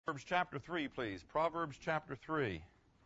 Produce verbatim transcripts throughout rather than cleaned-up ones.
Proverbs chapter three, please. Proverbs chapter three.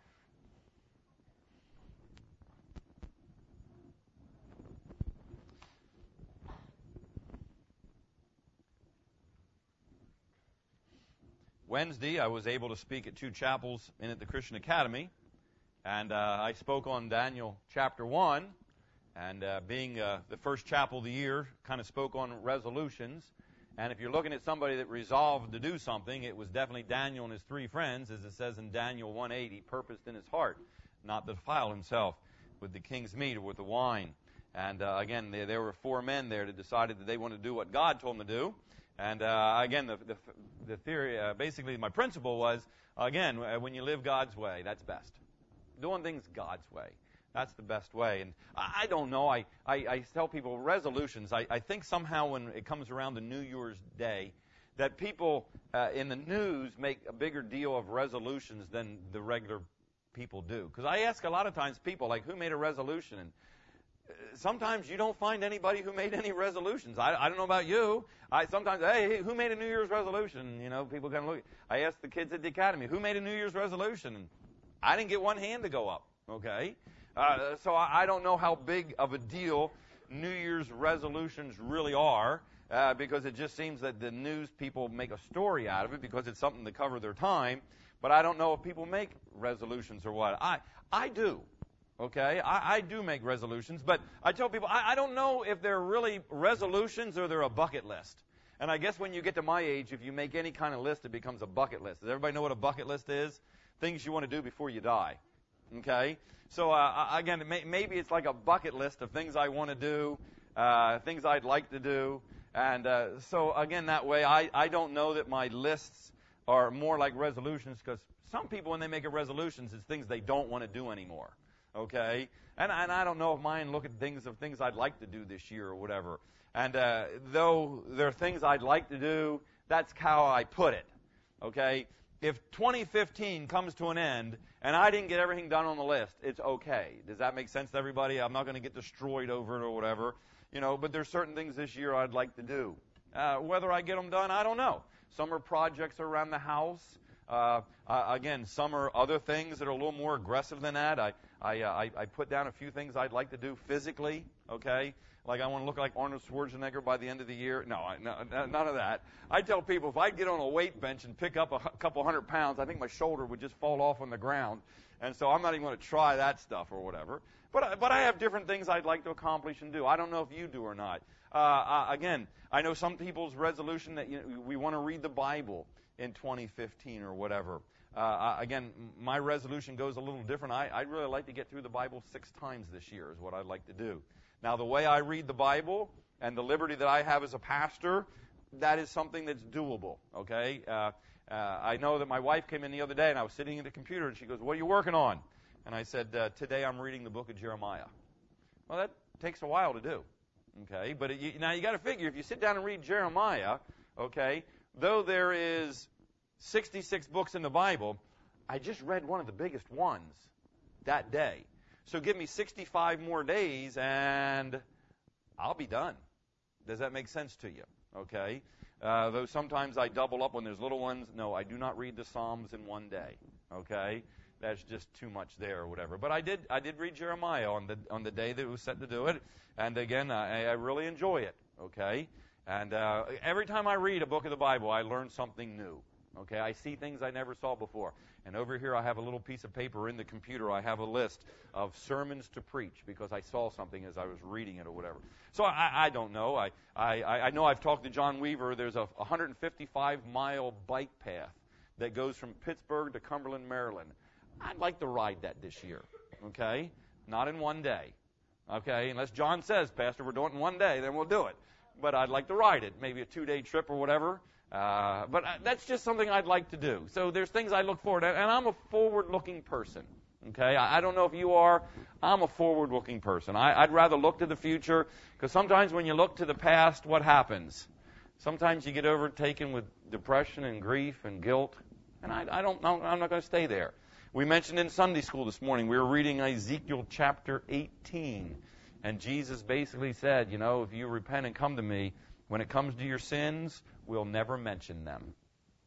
Wednesday, I was able to speak at two chapels in at the Christian Academy, and uh, I spoke on Daniel chapter one, and uh, being uh, the first chapel of the year, kind of spoke on resolutions. And if you're looking at somebody that resolved to do something, it was definitely Daniel and his three friends, as it says in Daniel one eight, he purposed in his heart not to defile himself with the king's meat or with the wine. And uh, again, there, there were four men there that decided that they wanted to do what God told them to do. And uh, again, the, the, the theory, uh, basically my principle was, again, when you live God's way, that's best. Doing things God's way. That's the best way. And I don't know. I, I, I tell people resolutions. I, I think somehow when it comes around to New Year's Day, that people uh, in the news make a bigger deal of resolutions than the regular people do. Because I ask a lot of times people, like, who made a resolution? And sometimes you don't find anybody who made any resolutions. I, I don't know about you. I sometimes, hey, who made a New Year's resolution? You know, people kind of look. I ask the kids at the academy, who made a New Year's resolution? And I didn't get one hand to go up. Okay. Uh, so I, I don't know how big of a deal New Year's resolutions really are, uh, because it just seems that the news people make a story out of it because it's something to cover their time. But I don't know if people make resolutions or what. I I do. Okay, I, I do make resolutions, but I tell people I, I don't know if they're really resolutions or they're a bucket list. And I guess when you get to my age, if you make any kind of list, it becomes a bucket list. Does everybody know what a bucket list is? Things you want to do before you die. Okay, so uh, again, may, maybe it's like a bucket list of things I want to do, uh, things I'd like to do, and uh, so again, that way, I, I don't know that my lists are more like resolutions, because some people, when they make a resolutions, it's things they don't want to do anymore. Okay, and and I don't know if mine look at things of things I'd like to do this year or whatever, and uh, though there are things I'd like to do, that's how I put it. Okay. If twenty fifteen comes to an end and I didn't get everything done on the list, it's okay. Does that make sense to everybody? I'm not going to get destroyed over it or whatever, you know. But there's certain things this year I'd like to do. Uh, whether I get them done, I don't know. Some are projects around the house. Uh, uh, again, some are other things that are a little more aggressive than that. I I, uh, I I put down a few things I'd like to do physically. Okay. Like I want to look like Arnold Schwarzenegger by the end of the year. No, I, no, none of that. I tell people if I'd get on a weight bench and pick up a couple hundred pounds, I think my shoulder would just fall off on the ground. And so I'm not even going to try that stuff or whatever. But, but I have different things I'd like to accomplish and do. I don't know if you do or not. Uh, uh, again, I know some people's resolution that you know, we want to read the Bible in twenty fifteen or whatever. Uh, again, my resolution goes a little different. I, I'd really like to get through the Bible six times this year is what I'd like to do. Now, the way I read the Bible and the liberty that I have as a pastor, that is something that's doable, okay? Uh, uh, I know that my wife came in the other day, and I was sitting at the computer, and she goes, what are you working on? And I said, uh, today I'm reading the book of Jeremiah. Well, that takes a while to do, okay? But it, you, now you got to figure, if you sit down and read Jeremiah, okay, though there is sixty-six books in the Bible, I just read one of the biggest ones that day. So give me sixty-five more days, and I'll be done. Does that make sense to you? Okay. Uh, though sometimes I double up when there's little ones. No, I do not read the Psalms in one day. Okay. That's just too much there or whatever. But I did I did read Jeremiah on the on the day that it was set to do it. And again, I, I really enjoy it. Okay. And uh, every time I read a book of the Bible, I learn something new. Okay, I see things I never saw before. And over here I have a little piece of paper in the computer. I have a list of sermons to preach because I saw something as I was reading it or whatever. So I, I don't know. I, I, I know I've talked to John Weaver. There's a one hundred fifty-five mile bike path that goes from Pittsburgh to Cumberland, Maryland. I'd like to ride that this year. Okay? Not in one day. Okay? Unless John says, Pastor, we're doing it in one day, then we'll do it. But I'd like to ride it. Maybe a two-day trip or whatever. Uh, but that's just something I'd like to do. So there's things I look forward to, and I'm a forward-looking person. Okay, I, I don't know if you are. I'm a forward-looking person. I, I'd rather look to the future, because sometimes when you look to the past, what happens? Sometimes you get overtaken with depression and grief and guilt, and I, I don't. I'm not going to stay there. We mentioned in Sunday school this morning we were reading Ezekiel chapter eighteen, and Jesus basically said, you know, if you repent and come to me, when it comes to your sins, we'll never mention them.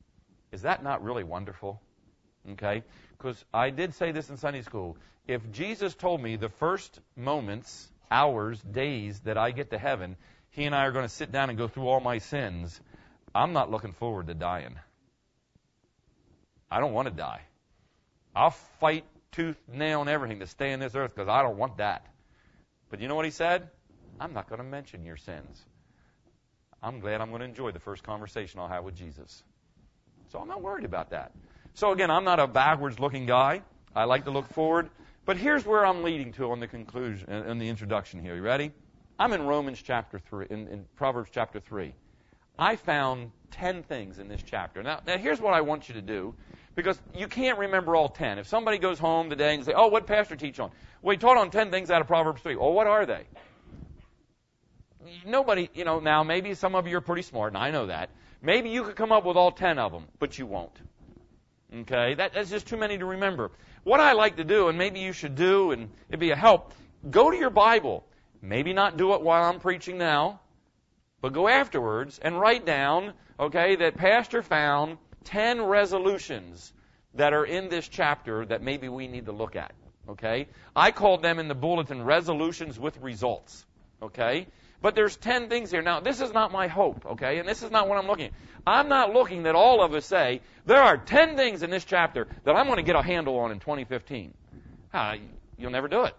Is that not really wonderful? Okay? Because I did say this in Sunday school. If Jesus told me the first moments, hours, days that I get to heaven, he and I are going to sit down and go through all my sins, I'm not looking forward to dying. I don't want to die. I'll fight tooth, nail, and everything to stay in this earth because I don't want that. But you know what he said? I'm not going to mention your sins. I'm glad I'm going to enjoy the first conversation I'll have with Jesus. So I'm not worried about that. So again, I'm not a backwards-looking guy. I like to look forward. But here's where I'm leading to on the conclusion, in the introduction here. You ready? I'm in Romans chapter three, in, in Proverbs chapter three. I found ten things in this chapter. Now, now, here's what I want you to do, because you can't remember all ten. If somebody goes home today and say, oh, what pastor teach on? Well, he taught on ten things out of Proverbs three. Well, what are they? Nobody, you know, now maybe some of you are pretty smart, and I know that. Maybe you could come up with all ten of them, but you won't. Okay? That, that's just too many to remember. What I like to do, and maybe you should do, and it'd be a help, go to your Bible. Maybe not do it while I'm preaching now, but go afterwards and write down, okay, that Pastor found ten resolutions that are in this chapter that maybe we need to look at, okay? I called them in the bulletin resolutions with results, okay? But there's ten things here. Now, this is not my hope, okay? And this is not what I'm looking at. I'm not looking that all of us say, there are ten things in this chapter that I'm going to get a handle on in twenty fifteen. Uh, you'll never do it.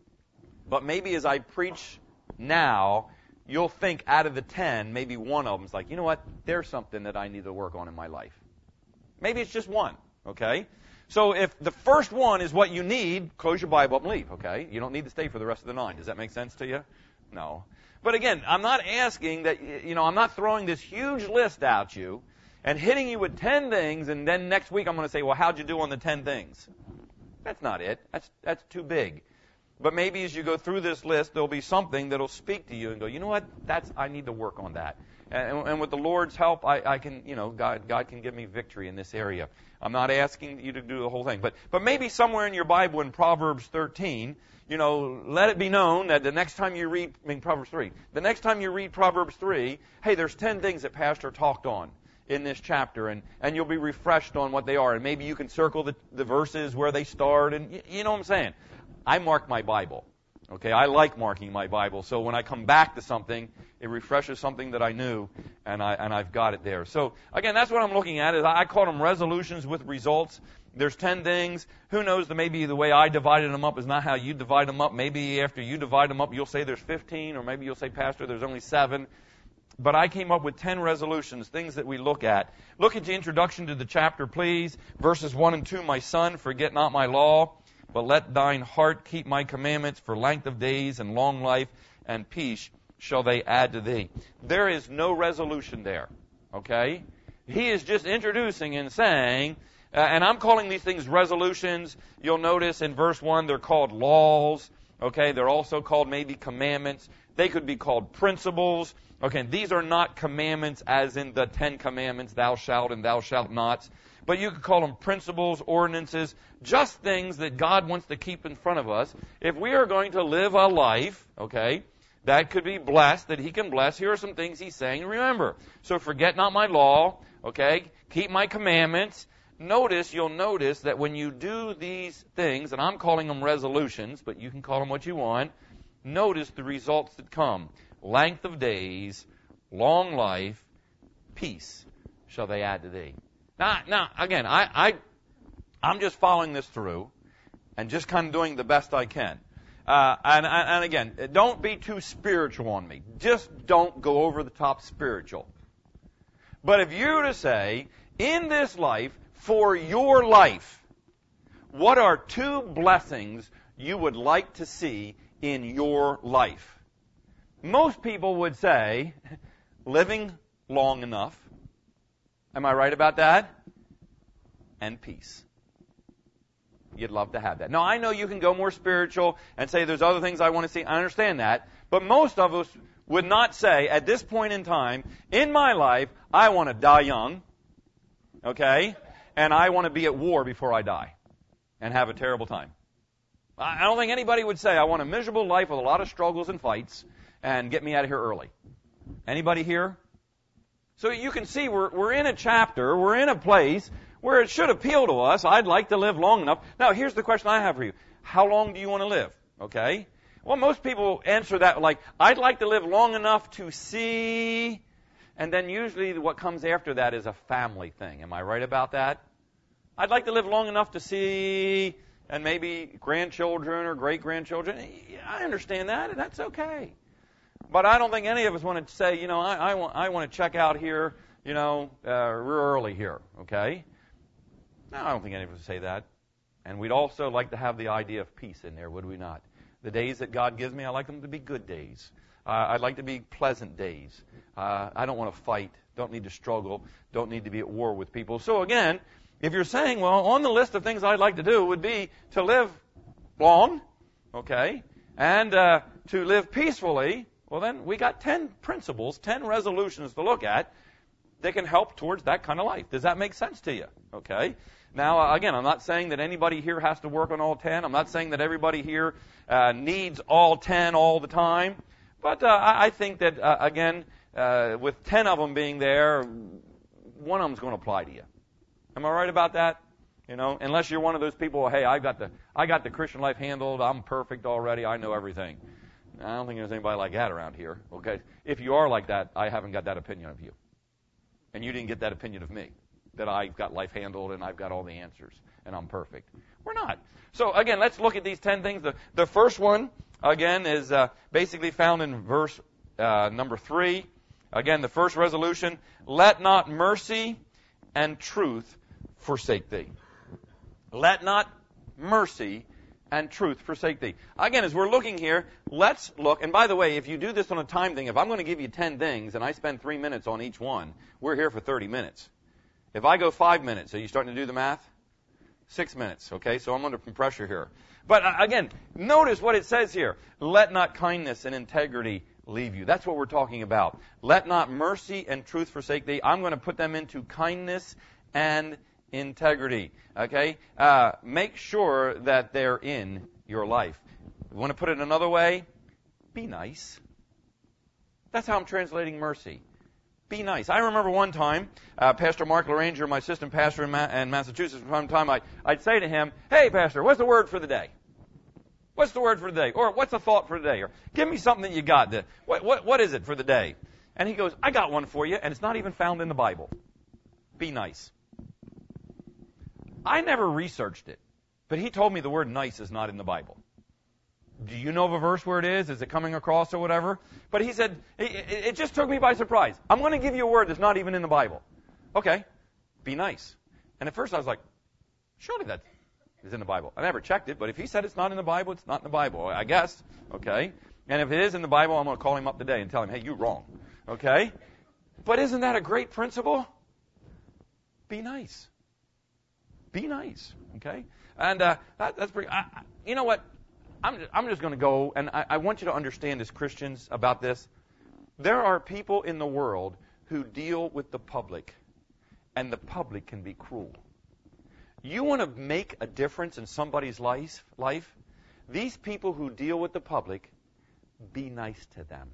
But maybe as I preach now, you'll think out of the ten, maybe one of them's like, you know what? There's something that I need to work on in my life. Maybe it's just one, okay? So if the first one is what you need, close your Bible up and leave, okay? You don't need to stay for the rest of the nine. Does that make sense to you? No. But again, I'm not asking that, you know, I'm not throwing this huge list at you and hitting you with ten things, and then next week I'm going to say, well, how'd you do on the ten things? That's not it. That's that's too big. But maybe as you go through this list, there'll be something that'll speak to you and go, you know what? That's I need to work on that. And, and with the Lord's help, I, I can, you know, God, God can give me victory in this area. I'm not asking you to do the whole thing. But, but maybe somewhere in your Bible in Proverbs thirteen, you know, let it be known that the next time you read, I mean, Proverbs three, the next time you read Proverbs three, hey, there's ten things that Pastor talked on in this chapter, and, and you'll be refreshed on what they are. And maybe you can circle the, the verses where they start, and you, you know what I'm saying? I mark my Bible. Okay, I like marking my Bible. So when I come back to something, it refreshes something that I knew, and I and I've got it there. So again, that's what I'm looking at. Is I call them resolutions with results. There's ten things. Who knows? That maybe the way I divided them up is not how you divide them up. Maybe after you divide them up, you'll say there's fifteen, or maybe you'll say, Pastor, there's only seven. But I came up with ten resolutions, things that we look at. Look at the introduction to the chapter, please. Verses one and two. My son, forget not my law, but let thine heart keep my commandments, for length of days and long life and peace shall they add to thee. There is no resolution there, okay? He is just introducing and saying, uh, and I'm calling these things resolutions. You'll notice in verse one they're called laws, okay? They're also called maybe commandments. They could be called principles. Okay, these are not commandments as in the Ten Commandments, thou shalt and thou shalt nots. But you could call them principles, ordinances, just things that God wants to keep in front of us. If we are going to live a life, okay, that could be blessed, that He can bless, here are some things He's saying. Remember, so forget not my law, okay, keep my commandments. Notice, you'll notice that when you do these things, and I'm calling them resolutions, but you can call them what you want, notice the results that come. Length of days, long life, peace shall they add to thee. Now, now again, I, I, I'm just following this through and just kind of doing the best I can. Uh, and, and again, don't be too spiritual on me. Just don't go over the top spiritual. But if you were to say, in this life, for your life, what are two blessings you would like to see in your life? Most people would say, living long enough. Am I right about that? And peace. You'd love to have that. Now, I know you can go more spiritual and say there's other things I want to see. I understand that. But most of us would not say, at this point in time, in my life, I want to die young, okay? And I want to be at war before I die and have a terrible time. I don't think anybody would say, I want a miserable life with a lot of struggles and fights and get me out of here early. Anybody here? So you can see we're, we're in a chapter, we're in a place where it should appeal to us. I'd like to live long enough. Now, here's the question I have for you. How long do you want to live? Okay? Well, most people answer that like, I'd like to live long enough to see, and then usually what comes after that is a family thing. Am I right about that? I'd like to live long enough to see, and maybe grandchildren or great-grandchildren. I understand that, and that's okay. But I don't think any of us want to say, you know, I, I, want, I want to check out here, you know, uh, real early here, okay? No, I don't think any of us would say that. And we'd also like to have the idea of peace in there, would we not? The days that God gives me, I like them to be good days. Uh, I'd like to be pleasant days. Uh, I don't want to fight, don't need to struggle, don't need to be at war with people. So again, if you're saying, well, on the list of things I'd like to do would be to live long, okay, and uh, to live peacefully, well, then we got ten principles, ten resolutions to look at that can help towards that kind of life. Does that make sense to you? Okay. Now, uh, again, I'm not saying that anybody here has to work on all ten. I'm not saying that everybody here uh, needs all ten all the time. But uh, I, I think that, uh, again, uh, with ten of them being there, one of them's going to apply to you. Am I right about that? You know, unless you're one of those people, hey, I got the I got the Christian life handled. I'm perfect already. I know everything. I don't think there's anybody like that around here. Okay, if you are like that, I haven't got that opinion of you, and you didn't get that opinion of me, that I've got life handled and I've got all the answers and I'm perfect. We're not. So again, let's look at these ten things. The the first one again is uh, basically found in verse uh, number three. Again, the first resolution: let not mercy and truth forsake thee. Let not mercy and truth forsake thee. Again, as we're looking here, let's look. And by the way, if you do this on a time thing, if I'm going to give you ten things and I spend three minutes on each one, we're here for thirty minutes. If I go five minutes, are you starting to do the math? Six minutes, okay? So I'm under some pressure here. But uh, again, notice what it says here. Let not kindness and integrity leave you. That's what we're talking about. Let not mercy and truth forsake thee. I'm going to put them into kindness and integrity. Okay? Uh, make sure that they're in your life. You want to put it another way? Be nice. That's how I'm translating mercy. Be nice. I remember one time, uh, Pastor Mark Laranger, my assistant pastor in, Ma- in Massachusetts, one time I, I'd say to him, hey, Pastor, what's the word for the day? What's the word for the day? Or what's the thought for the day? Or give me something that you got. That, what, what, what is it for the day? And he goes, I got one for you, and it's not even found in the Bible. Be nice. I never researched it, but he told me the word nice is not in the Bible. Do you know of a verse where it is? Is it coming across or whatever? But he said, it, it just took me by surprise. I'm going to give you a word that's not even in the Bible. Okay, be nice. And at first I was like, surely that is in the Bible. I never checked it, but if he said it's not in the Bible, it's not in the Bible, I guess. Okay, and if it is in the Bible, I'm going to call him up today and tell him, hey, you're wrong. Okay, but isn't that a great principle? Be nice. Be nice, okay? And uh, that, that's pretty. I, I, you know what? I'm just, I'm just going to go, and I, I want you to understand as Christians about this. There are people in the world who deal with the public, and the public can be cruel. You want to make a difference in somebody's life? Life? These people who deal with the public, be nice to them.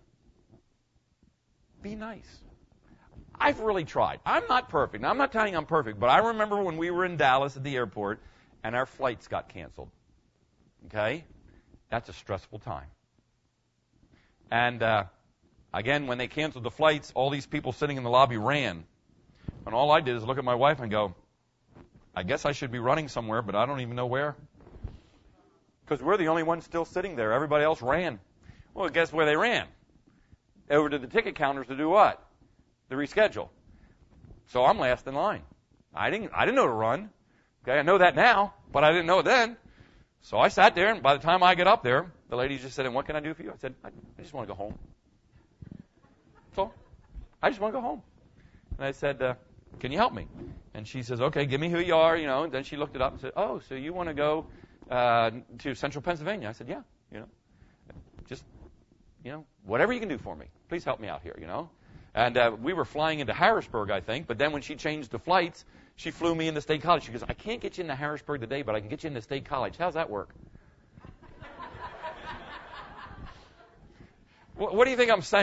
Be nice. I've really tried. I'm not perfect. Now, I'm not telling you I'm perfect, but I remember when we were in Dallas at the airport and our flights got canceled. Okay? That's a stressful time. And, uh, again, when they canceled the flights, all these people sitting in the lobby ran. And all I did is look at my wife and go, I guess I should be running somewhere, but I don't even know where. Because we're the only ones still sitting there. Everybody else ran. Well, guess where they ran? Over to the ticket counters to do what? To reschedule. So I'm last in line. I didn't I didn't know to run. Okay, I know that now, but I didn't know it then. So I sat there, and by the time I get up there, the lady just said, and what can I do for you? I said, I, I just want to go home. So I just want to go home. And I said, uh, can you help me? And she says, okay, give me who you are, you know. And then she looked it up and said, oh, so you want to go uh, to Central Pennsylvania? I said, yeah, you know. Just, you know, whatever you can do for me. Please help me out here, you know. And uh, we were flying into Harrisburg, I think, but then when she changed the flights, she flew me into State College. She goes, I can't get you into Harrisburg today, but I can get you into State College. How's that work? what, what do you think I'm saying?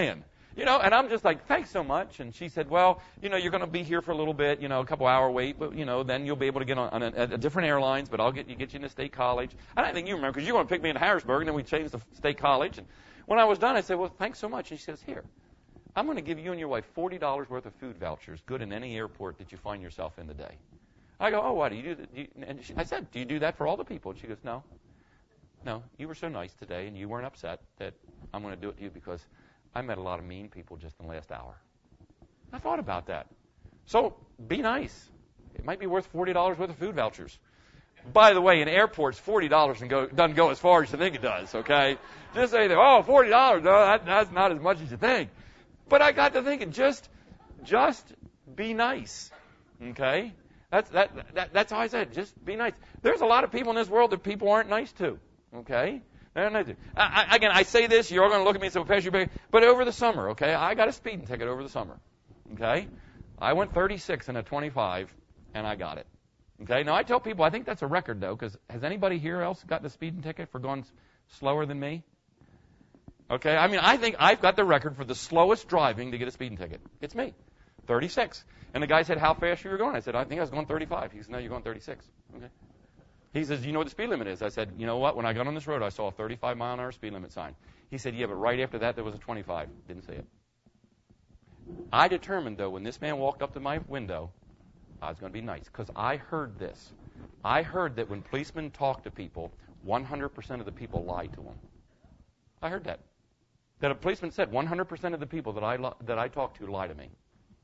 You know, and I'm just like, thanks so much. And she said, well, you know, you're going to be here for a little bit, you know, a couple hour wait, but, you know, then you'll be able to get on, on a, a different airlines, but I'll get you get you into State College. And I think you remember, because you were going to pick me in Harrisburg, and then we changed to State College. And when I was done, I said, well, thanks so much. And she says, here, I'm going to give you and your wife forty dollars worth of food vouchers, good in any airport that you find yourself in today. I go, oh, why do you do that? Do you, and she, I said, do you do that for all the people? And she goes, no. No, you were so nice today, and you weren't upset that I'm going to do it to you because I met a lot of mean people just in the last hour. I thought about that. So be nice. It might be worth forty dollars worth of food vouchers. By the way, in airports, forty dollars go, doesn't go as far as you think it does, okay? Just say, that, oh, forty dollars, no, that, that's not as much as you think. But I got to thinking, just just be nice, okay? That's, that, that, that's how I said, just be nice. There's a lot of people in this world that people aren't nice to, okay? They're not nice to. I, I, again, I say this, you're all going to look at me and say, well, Pastor, you're but over the summer, okay, I got a speeding ticket over the summer, okay? I went thirty-six in a twenty-five, and I got it. Okay, now I tell people, I think that's a record, though, because has anybody here else gotten a speeding ticket for going s- slower than me? Okay, I mean, I think I've got the record for the slowest driving to get a speeding ticket. It's me, thirty-six. And the guy said, how fast you were going? I said, I think I was going thirty-five. He said, no, you're going thirty-six. Okay. He says, you know what the speed limit is? I said, you know what? When I got on this road, I saw a thirty-five mile an hour speed limit sign. He said, yeah, but right after that, there was a twenty-five. Didn't see it. I determined, though, when this man walked up to my window, I was going to be nice, because I heard this. I heard that when policemen talk to people, one hundred percent of the people lie to them. I heard that. That a policeman said one hundred percent of the people that I li- that I talk to lie to me.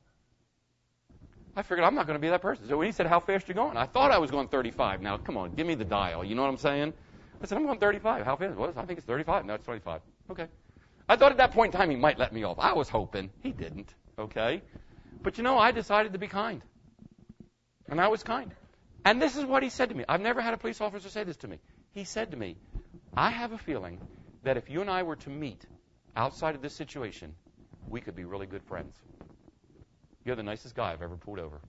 I figured I'm not going to be that person. So when he said, how fast are you going? I thought I was going thirty-five. Now, come on, give me the dial. You know what I'm saying? I said, I'm going thirty-five. How fast? Well, I think it's thirty-five. No, it's twenty-five. Okay. I thought at that point in time he might let me off. I was hoping. He didn't. Okay. But, you know, I decided to be kind. And I was kind. And this is what he said to me. I've never had a police officer say this to me. He said to me, I have a feeling that if you and I were to meet outside of this situation, we could be really good friends. You're the nicest guy I've ever pulled over.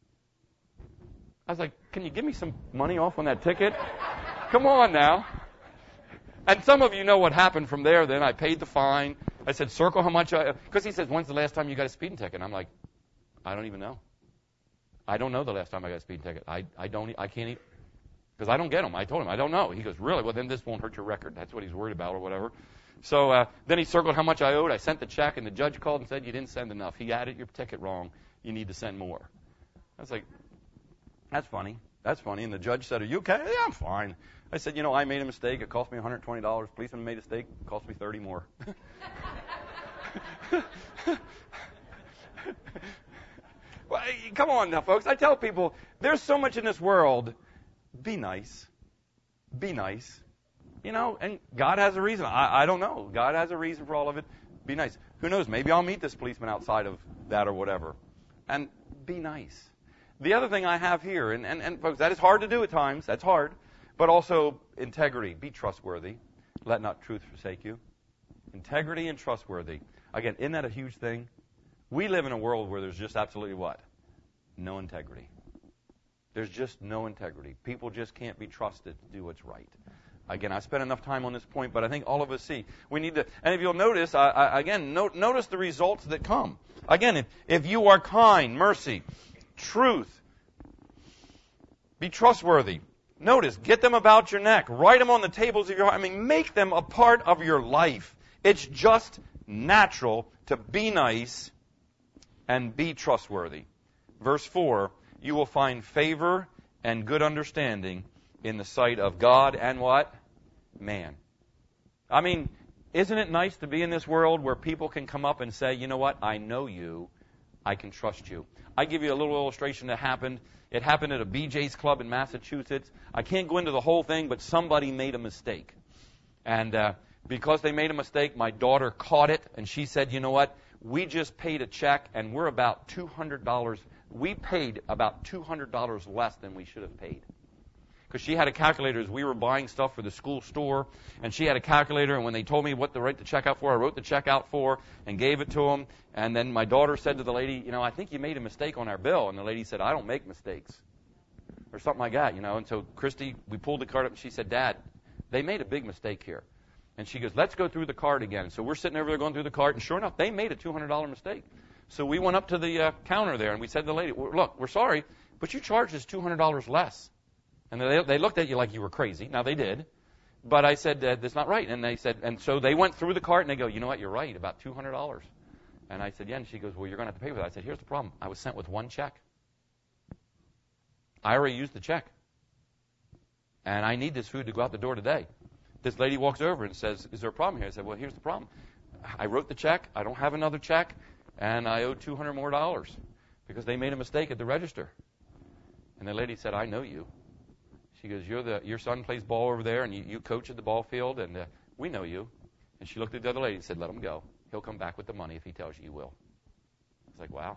I was like, can you give me some money off on that ticket? Come on now. And some of you know what happened from there. Then I paid the fine. I said, circle how much I... Because he says, when's the last time you got a speeding ticket? And I'm like, I don't even know. I don't know the last time I got a speeding ticket. I, I don't, I can't even, because I don't get them. I told him, I don't know. He goes, really? Well, then this won't hurt your record. That's what he's worried about or whatever. So uh, then he circled how much I owed. I sent the check, and the judge called and said, you didn't send enough. He added your ticket wrong. You need to send more. I was like, that's funny. That's funny. And the judge said, are you okay? Yeah, I'm fine. I said, you know, I made a mistake. It cost me one hundred twenty dollars. Policeman made a mistake. It cost me thirty more. Well, come on now, folks. I tell people, there's so much in this world. Be nice. Be nice. You know, and God has a reason. I, I don't know. God has a reason for all of it. Be nice. Who knows? Maybe I'll meet this policeman outside of that or whatever. And be nice. The other thing I have here, and, and, and folks, that is hard to do at times. That's hard. But also integrity. Be trustworthy. Let not truth forsake you. Integrity and trustworthy. Again, isn't that a huge thing? We live in a world where there's just absolutely what? No integrity. There's just no integrity. People just can't be trusted to do what's right. Again, I spent enough time on this point, but I think all of us see. We need to, and if you'll notice, I, I, again, no, notice the results that come. Again, if, if you are kind, mercy, truth, be trustworthy. Notice, get them about your neck. Write them on the tables of your heart. I mean, make them a part of your life. It's just natural to be nice and be trustworthy. Verse four, you will find favor and good understanding in the sight of God and what? Man. I mean, isn't it nice to be in this world where people can come up and say, you know what, I know you, I can trust you. I give you a little illustration that happened. It happened at a B J's club in Massachusetts. I can't go into the whole thing, but somebody made a mistake. And uh, because they made a mistake, my daughter caught it, and she said, you know what, we just paid a check, and we're about two hundred dollars. We paid about two hundred dollars less than we should have paid. Because she had a calculator as we were buying stuff for the school store, and she had a calculator, and when they told me what to write the check out for, I wrote the check out for and gave it to them. And then my daughter said to the lady, you know, I think you made a mistake on our bill. And the lady said, I don't make mistakes. or something like that, you know. And so Christy, we pulled the card up, and she said, Dad, they made a big mistake here. And she goes, let's go through the cart again. So we're sitting over there going through the cart, and sure enough, they made a two hundred dollars mistake. So we went up to the uh, counter there, and we said to the lady, look, we're sorry, but you charged us two hundred dollars less. And they, they looked at you like you were crazy. Now, they did. But I said, uh, that's not right. And they said, and so they went through the cart, and they go, you know what, you're right, about two hundred dollars. And I said, yeah. And she goes, well, you're going to have to pay for that. I said, here's the problem. I was sent with one check. I already used the check. And I need this food to go out the door today. This lady walks over and says, is there a problem here? I said, well, here's the problem. I wrote the check. I don't have another check. And I owe two hundred more dollars because they made a mistake at the register. And the lady said, I know you. She goes, You're the, your son plays ball over there, and you, you coach at the ball field, and uh, we know you. And she looked at the other lady and said, let him go. He'll come back with the money if he tells you he will. I was like, wow.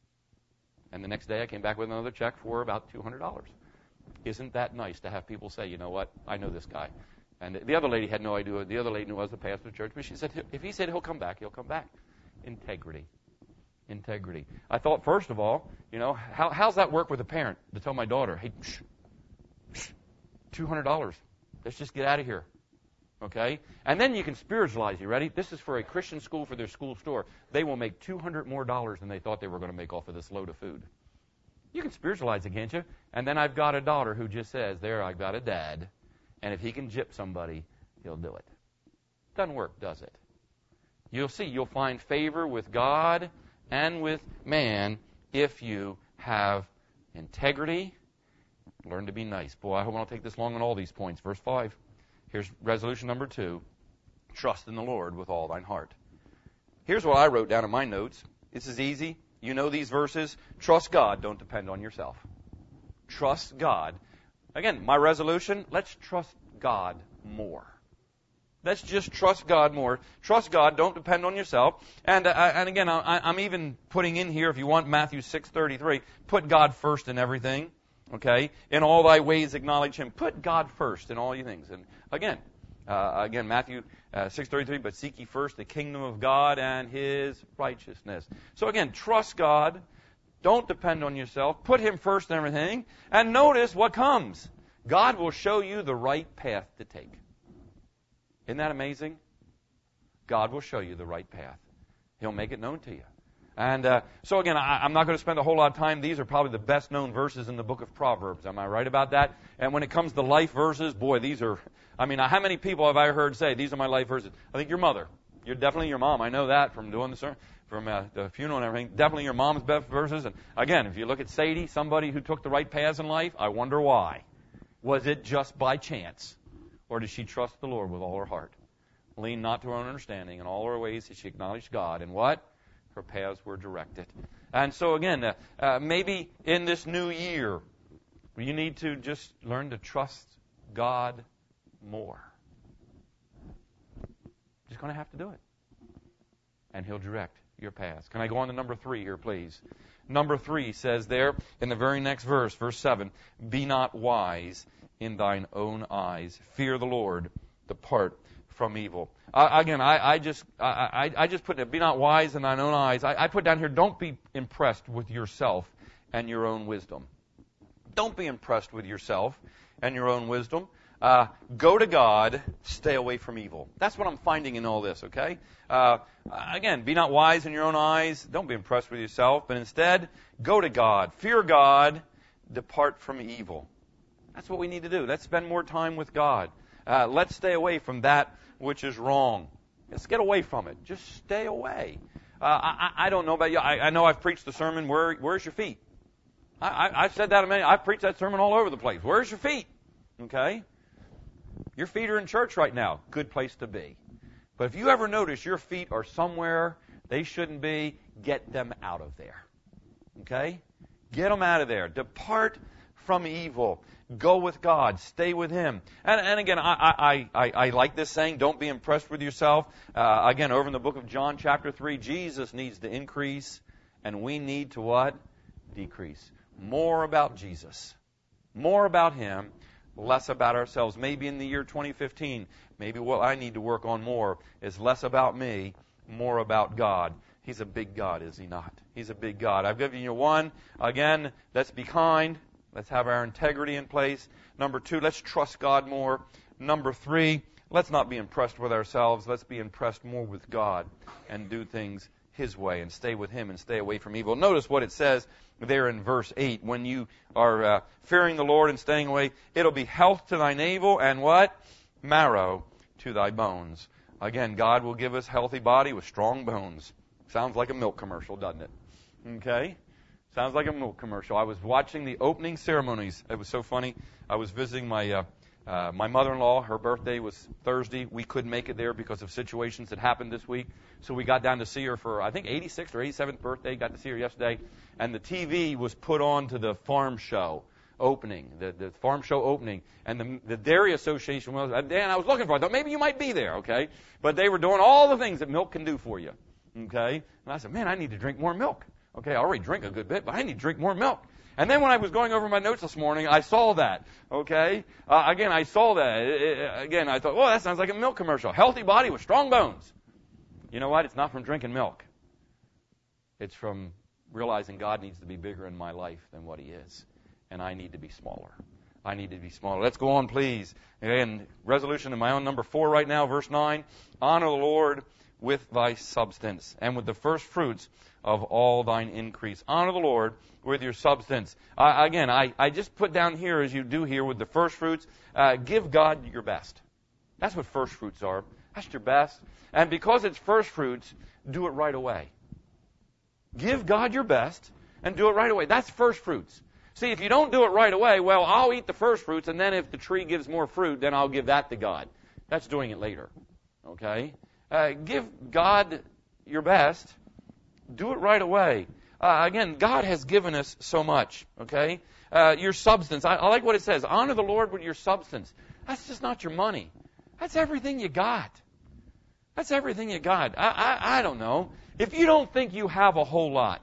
And the next day I came back with another check for about two hundred dollars. Isn't that nice to have people say, you know what, I know this guy. And the other lady had no idea. The other lady knew I was the pastor of the church, but she said, if he said he'll come back, he'll come back. Integrity. Integrity. I thought, first of all, you know, how, how's that work with a parent to tell my daughter, hey, shh, shh, two hundred dollars. Let's just get out of here. Okay? And then you can spiritualize. You ready? This is for a Christian school for their school store. They will make two hundred more dollars than they thought they were going to make off of this load of food. You can spiritualize it, can't you? And then I've got a daughter who just says, there, I've got a dad, and if he can gyp somebody, he'll do it. Doesn't work, does it? You'll see, you'll find favor with God and with man if you have integrity. Learn to be nice. Boy, I hope I don't take this long on all these points. Verse five. Here's resolution number two. Trust in the Lord with all thine heart. Here's what I wrote down in my notes. This is easy. You know these verses. Trust God. Don't depend on yourself. Trust God. Again, my resolution, let's trust God more. Let's just trust God more. Trust God. Don't depend on yourself. And uh, and again, I, I'm even putting in here, if you want, Matthew six thirty-three. Put God first in everything. Okay? In all thy ways acknowledge Him. Put God first in all your things. And again, uh, again, Matthew uh, six thirty-three, but seek ye first the kingdom of God and His righteousness. So again, trust God. Don't depend on yourself. Put Him first in everything. And notice what comes. God will show you the right path to take. Isn't that amazing? God will show you the right path. He'll make it known to you. And uh, so again, I, I'm not going to spend a whole lot of time. These are probably the best known verses in the book of Proverbs. Am I right about that? And when it comes to life verses, boy, these are, I mean, how many people have I heard say, these are my life verses? I think your mother. You're definitely your mom. I know that from doing the sermon, from uh, the funeral and everything. Definitely your mom's best verses. And again, if you look at Sadie, somebody who took the right paths in life, I wonder why. Was it just by chance? Or did she trust the Lord with all her heart? Lean not to her own understanding. In all her ways she acknowledged God. And what? Her paths were directed. And so again, uh, uh, maybe in this new year, you need to just learn to trust God more. Just going to have to do it. And He'll direct your paths. Can I go on to number three here, please? Number three says there in the very next verse, verse seven, be not wise in thine own eyes. Fear the Lord. Depart from evil. Uh, again, I, I just I, I, I just put be not wise in thine own eyes. I, I put down here, don't be impressed with yourself and your own wisdom. Don't be impressed with yourself and your own wisdom. Uh, go to God, stay away from evil. That's what I'm finding in all this, okay? Uh, again, be not wise in your own eyes. Don't be impressed with yourself, but instead, go to God. Fear God, depart from evil. That's what we need to do. Let's spend more time with God. Uh, let's stay away from that which is wrong. Let's get away from it. Just stay away. Uh, I, I don't know about you. I, I know I've preached the sermon, Where, where's your feet? I, I, I've said that a minute. I've preached that sermon all over the place. Where's your feet? Okay? Your feet are in church right now. Good place to be. But if you ever notice your feet are somewhere they shouldn't be, get them out of there. Okay? Get them out of there. Depart from evil. Go with God. Stay with Him. And, and again, I, I, I, I like this saying, don't be impressed with yourself. Uh, again, over in the book of John chapter three, Jesus needs to increase, and we need to what? Decrease. More about Jesus. More about Him. Less about ourselves. Maybe in the year twenty fifteen, maybe what I need to work on more is less about me, more about God. He's a big God, is He not? He's a big God. I've given you one. Again, let's be kind. Let's have our integrity in place. Number two, let's trust God more. Number three, let's not be impressed with ourselves. Let's be impressed more with God and do things His way and stay with Him and stay away from evil. Notice what it says there in verse eight. When you are uh, fearing the Lord and staying away, it'll be health to thy navel and what? Marrow to thy bones. Again, God will give us healthy body with strong bones. Sounds like a milk commercial, doesn't it? Okay? Sounds like a milk commercial. I was watching the opening ceremonies. It was so funny. I was visiting my uh, uh, my mother-in-law. Her birthday was Thursday. We couldn't make it there because of situations that happened this week. So we got down to see her for, I think, eighty-sixth or eighty-seventh birthday. Got to see her yesterday. And the T V was put on to the farm show opening, the, the farm show opening. And the, the Dairy Association was, Dan, I was looking for it. I thought maybe you might be there, okay? But they were doing all the things that milk can do for you, okay? And I said, man, I need to drink more milk. Okay, I already drink a good bit, but I need to drink more milk. And then when I was going over my notes this morning, I saw that, okay? Uh, again, I saw that. It, it, again, I thought, well, that sounds like a milk commercial. Healthy body with strong bones. You know what? It's not from drinking milk. It's from realizing God needs to be bigger in my life than what He is. And I need to be smaller. I need to be smaller. Let's go on, please. Again, resolution in my own number four right now, verse nine. Honor the Lord with thy substance and with the first fruits of all thine increase. Honor the Lord with your substance. Uh, again, I, I just put down here, as you do here with the first fruits, uh, give God your best. That's what first fruits are. That's your best. And because it's first fruits, do it right away. Give God your best and do it right away. That's first fruits. See, if you don't do it right away, well, I'll eat the first fruits, and then if the tree gives more fruit, then I'll give that to God. That's doing it later. Okay? Uh, give God your best. Do it right away. Uh, again, God has given us so much. Okay? Uh, your substance. I, I like what it says. Honor the Lord with your substance. That's just not your money. That's everything you got. That's everything you got. I, I, I don't know. If you don't think you have a whole lot,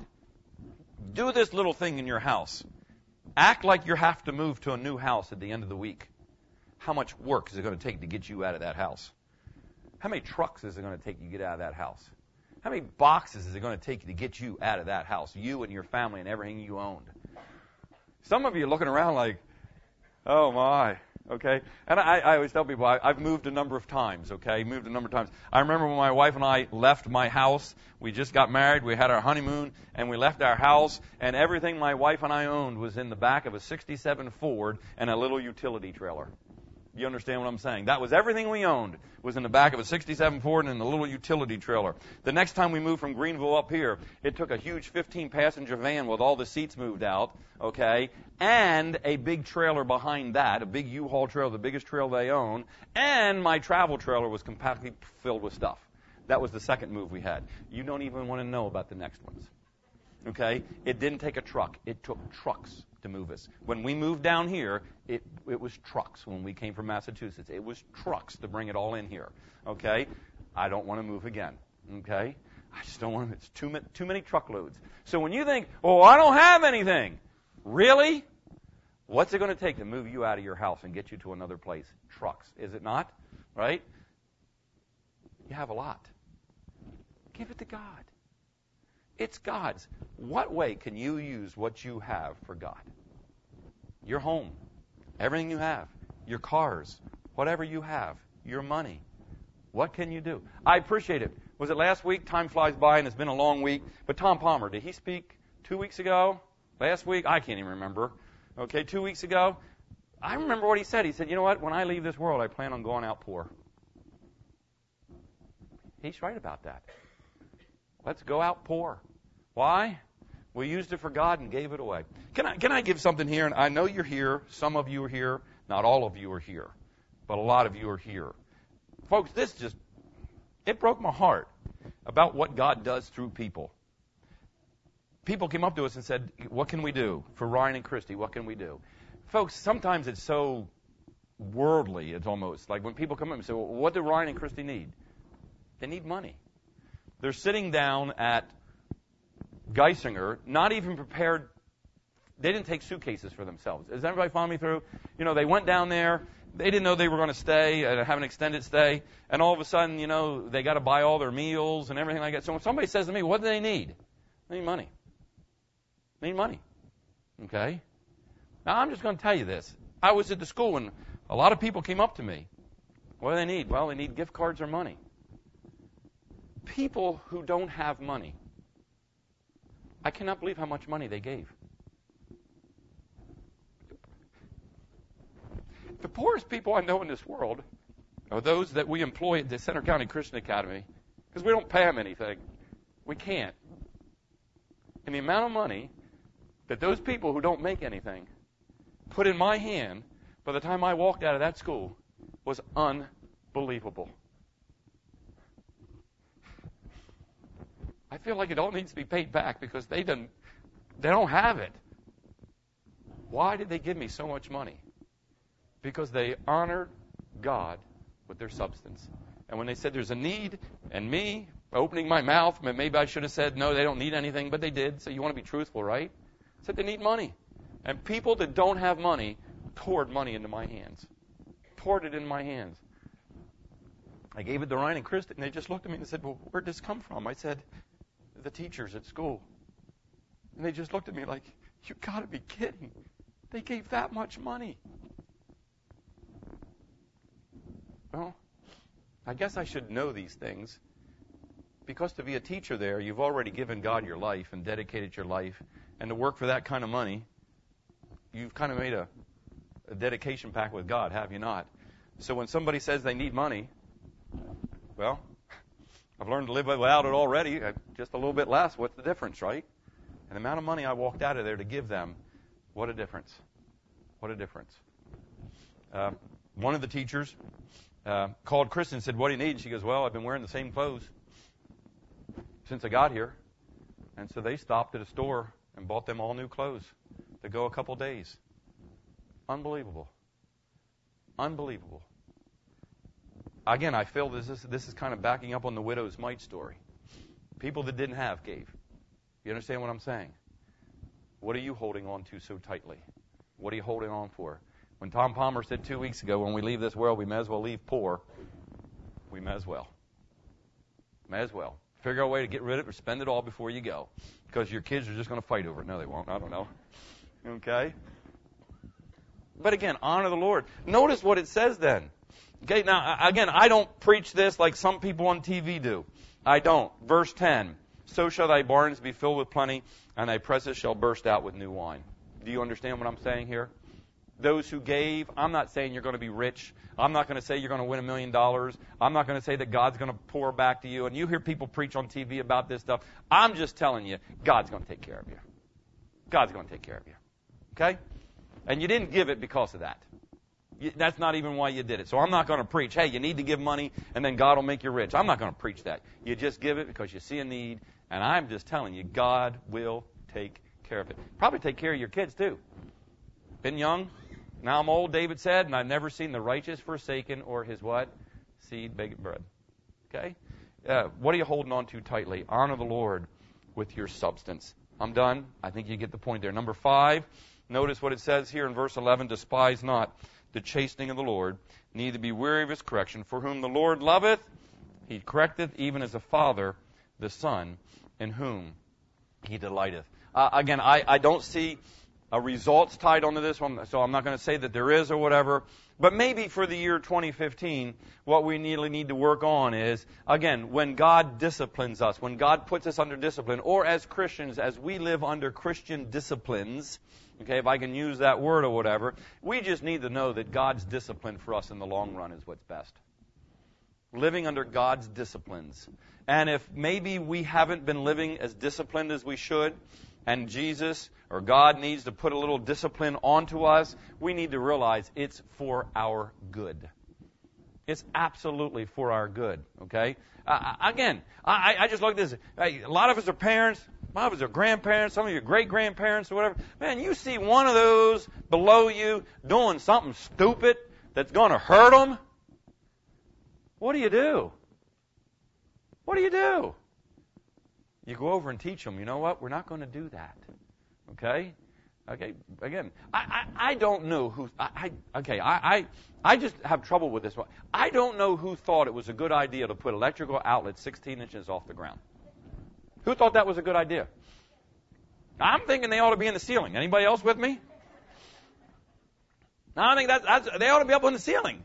do this little thing in your house. Act like you have to move to a new house at the end of the week. How much work is it going to take to get you out of that house? How many trucks is it going to take you to get out of that house? How many boxes is it going to take you to get you out of that house, you and your family and everything you owned? Some of you are looking around like, oh my, okay? And I, I always tell people I, I've moved a number of times, okay? Moved a number of times. I remember when my wife and I left my house. We just got married. We had our honeymoon, and we left our house, and everything my wife and I owned was in the back of a sixty-seven Ford and a little utility trailer. You understand what I'm saying? That was everything we owned, was in the back of a sixty-seven Ford and a little utility trailer. The next time we moved from Greenville up here, it took a huge fifteen passenger van with all the seats moved out, okay, and a big trailer behind that, a big U-Haul trailer, the biggest trailer they own, and my travel trailer was compactly filled with stuff. That was the second move we had. You don't even want to know about the next ones. Okay? It didn't take a truck. It took trucks to move us. When we moved down here, it it was trucks. When we came from Massachusetts, it was trucks to bring it all in here. Okay? I don't want to move again. Okay? I just don't want to. It's too many, too many truckloads. So when you think, oh, I don't have anything. Really? What's it going to take to move you out of your house and get you to another place? Trucks. Is it not? Right? You have a lot. Give it to God. It's God's. What way can you use what you have for God? Your home, everything you have, your cars, whatever you have, your money. What can you do? I appreciate it. Was it last week? Time flies by and it's been a long week. But Tom Palmer, did he speak two weeks ago? Last week? I can't even remember. Okay, two weeks ago? I remember what he said. He said, you know what? When I leave this world, I plan on going out poor. He's right about that. Let's go out poor. Why? We used it for God and gave it away. Can I can I give something here? And I know you're here. Some of you are here. Not all of you are here. But a lot of you are here. Folks, this just, it broke my heart about what God does through people. People came up to us and said, what can we do for Ryan and Christy? What can we do? Folks, sometimes it's so worldly, it's almost. Like when people come up and say, well, what do Ryan and Christy need? They need money. They're sitting down at Geisinger, not even prepared. They didn't take suitcases for themselves. Does everybody follow me through? You know, they went down there. They didn't know they were going to stay and have an extended stay. And all of a sudden, you know, they got to buy all their meals and everything like that. So when somebody says to me, what do they need? They need money. They need money. Okay? Now, I'm just going to tell you this. I was at the school and a lot of people came up to me. What do they need? Well, they need gift cards or money. People who don't have money, I cannot believe how much money they gave. The poorest people I know in this world are those that we employ at the Center County Christian Academy, because we don't pay them anything. We can't. And the amount of money that those people who don't make anything put in my hand by the time I walked out of that school was unbelievable. I feel like it all needs to be paid back because they don't, they don't have it. Why did they give me so much money? Because they honored God with their substance. And when they said there's a need, and me opening my mouth, maybe I should have said, no, they don't need anything, but they did. So you want to be truthful, right? I said they need money. And people that don't have money poured money into my hands. Poured it in my hands. I gave it to Ryan and Kristen, and they just looked at me and said, well, where'd this come from? I said, the teachers at school. And they just looked at me like, you got to be kidding. They gave that much money. Well, I guess I should know these things, because to be a teacher there, you've already given God your life and dedicated your life. And to work for that kind of money, you've kind of made a, a dedication pact with God, have you not? So when somebody says they need money, well, I've learned to live without it already, just a little bit less. What's the difference, right? And the amount of money I walked out of there to give them, what a difference. What a difference. Uh, one of the teachers uh, called Kristen and said, what do you need? She goes, well, I've been wearing the same clothes since I got here. And so they stopped at a store and bought them all new clothes to go a couple days. Unbelievable. Unbelievable. Again, I feel this is, this is kind of backing up on the widow's mite story. People that didn't have gave. You understand what I'm saying? What are you holding on to so tightly? What are you holding on for? When Tom Palmer said two weeks ago, when we leave this world, we may as well leave poor, we may as well. May as well. Figure out a way to get rid of it or spend it all before you go. Because your kids are just going to fight over it. No, they won't. I don't know. Okay? But again, honor the Lord. Notice what it says then. Okay, now, again, I don't preach this like some people on T V do. I don't. Verse ten. So shall thy barns be filled with plenty, and thy presses shall burst out with new wine. Do you understand what I'm saying here? Those who gave, I'm not saying you're going to be rich. I'm not going to say you're going to win a million dollars. I'm not going to say that God's going to pour back to you. And you hear people preach on T V about this stuff. I'm just telling you, God's going to take care of you. God's going to take care of you. Okay? And you didn't give it because of that. That's not even why you did it. So I'm not going to preach, hey, you need to give money and then God will make you rich. I'm not going to preach that. You just give it because you see a need. And I'm just telling you, God will take care of it. Probably take care of your kids too. Been young, now I'm old, David said, and I've never seen the righteous forsaken or his what? Seed begging bread. Okay? Uh, what are you holding on to tightly? Honor the Lord with your substance. I'm done. I think you get the point there. Number five, notice what it says here in verse eleven, despise not the chastening of the Lord, neither be weary of his correction. For whom the Lord loveth, he correcteth, even as a father the son in whom he delighteth. Uh, again, I, I don't see a results tied onto this one, so I'm not going to say that there is or whatever. But maybe for the year twenty fifteen, what we really need to work on is, again, when God disciplines us, when God puts us under discipline, or as Christians, as we live under Christian disciplines, okay, if I can use that word or whatever, we just need to know that God's discipline for us in the long run is what's best. Living under God's disciplines. And if maybe we haven't been living as disciplined as we should, and Jesus or God needs to put a little discipline onto us, we need to realize it's for our good. It's absolutely for our good, okay? Uh, again, I, I just look at this. A lot of us are parents. A lot of us are grandparents. Some of you are great-grandparents or whatever. Man, you see one of those below you doing something stupid that's going to hurt them. What do you do? What do you do? You go over and teach them, you know what? We're not going to do that. Okay? Okay, again, I, I, I don't know who, I, I okay, I, I, I just have trouble with this one. I don't know who thought it was a good idea to put electrical outlets sixteen inches off the ground. Who thought that was a good idea? I'm thinking they ought to be in the ceiling. Anybody else with me? I think that's, that's they ought to be up on the ceiling.